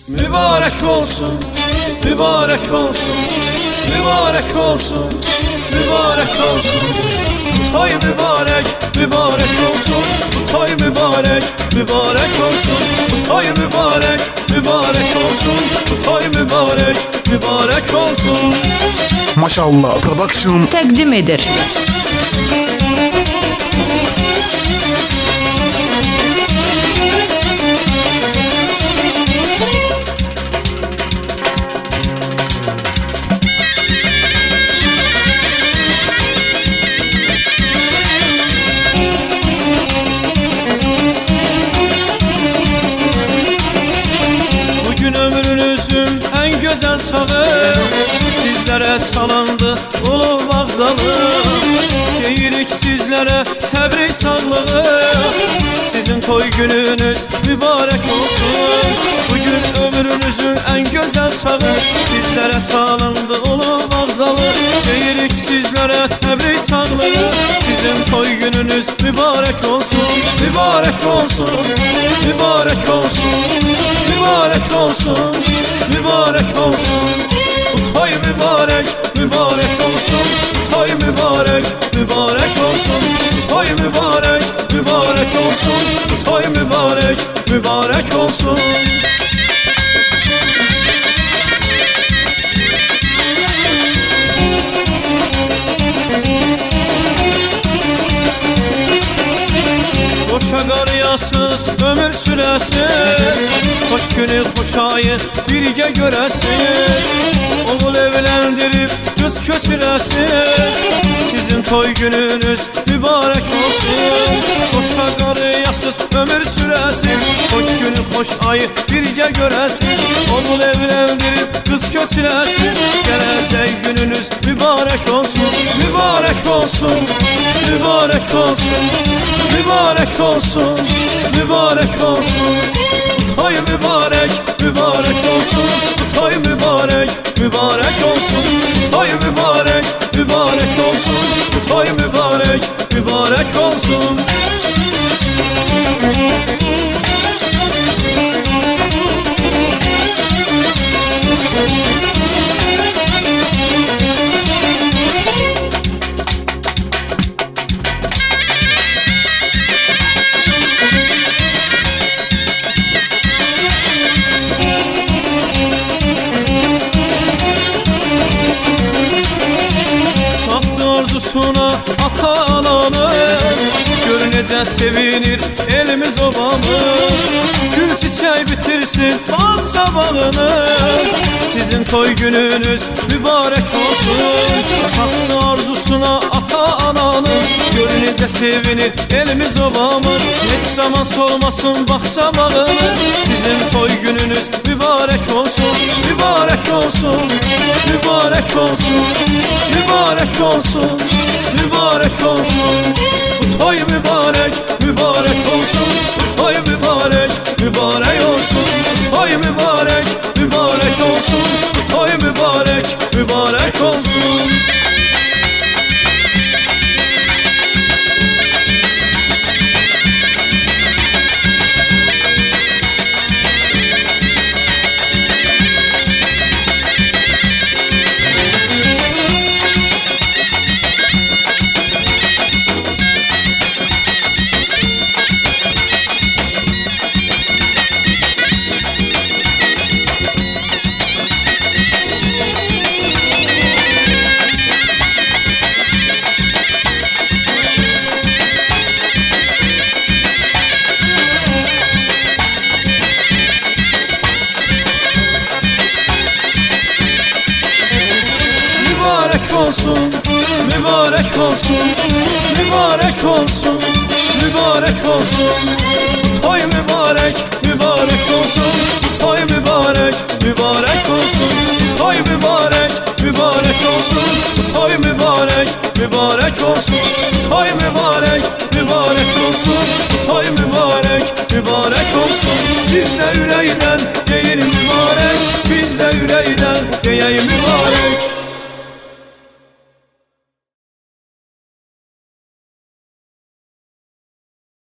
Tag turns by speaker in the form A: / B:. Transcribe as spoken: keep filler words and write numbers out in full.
A: Mübarek olsun, mübarek olsun, mübarek olsun, mübarek olsun. Toy mübarek, mübarek olsun. Toy mübarek, mübarek olsun. Toy mübarek, mübarek olsun. Toy mübarek, mübarek olsun.
B: Maşallah Production
C: təqdim edir.
A: Bugün ömrünüzün en güzel çağı, sizlere çalındı ulu vağzalı. Deyirik sizlere təbrik sağlığı, sizin toy gününüz mübarek olsun. Bugün ömrünüzün en güzel çağı, sizlere çalındı ulu vağzalı. Deyirik sizlere təbrik sağlığı, sizin toy gününüz mübarek olsun. Mübarek olsun, mübarek olsun, mübarek olsun, mübarek olsun. Bu toy mübarek, mübarek olsun. Bu toy mübarek, mübarek olsun. Bu toy mübarek, mübarek olsun. Bu toy mübarek, mübarek olsun. Boşa qarıyasız, ömür sürəsiz. Hoş günü, hoş ayı birgə görəsiz. Oğul evləndirib, qız köçürəsiz. Sizin toy gününüz mübarek olsun. Boşa qarıyasız, ömür sürəsiz. Hoş günü, hoş ayı birgə görəsiz. Oğul evləndirib, qız köçürəsiz. Gələcək gününüz mübarek olsun. Mübarek olsun, mübarek olsun, mübarek olsun, mübarek olsun. Bu toy mübarek, mübarek olsun. Bu toy mübarek, mübarek olsun. Bu toy mübarek, mübarek olsun. Bu toy mübarek, mübarek olsun. Arzusuna ata-anamız, gör necə sevinir elimiz obamız. Gül çiçək bitirsin bağ-sabağınız, sizin toy gününüz mübarek olsun. Çatdı arzusuna ata-ananız, gör necə sevinir elimiz obamız. Heç zaman solmasın bağ-sabağınız, sizin toy gününüz mübarek olsun. Mübarek olsun, mübarek olsun, mübarek olsun, mübarek olsun. Bu toy mübarek, mübarek olsun. Bu toy mübarek, mübarek olsun. Bu toy mübarek, mübarek olsun. Bu toy mübarek, mübarek olsun. Mübarek olsun, mübarek olsun, mübarek olsun, mübarek olsun. Bu toy mübarek, mübarek olsun. Bu toy mübarek, mübarek olsun. Bu toy mübarek, mübarek olsun. Bu toy mübarek, mübarek olsun. Bu toy mübarek, mübarek olsun. Bu toy mübarek, mübarek olsun. Siz de yüreğden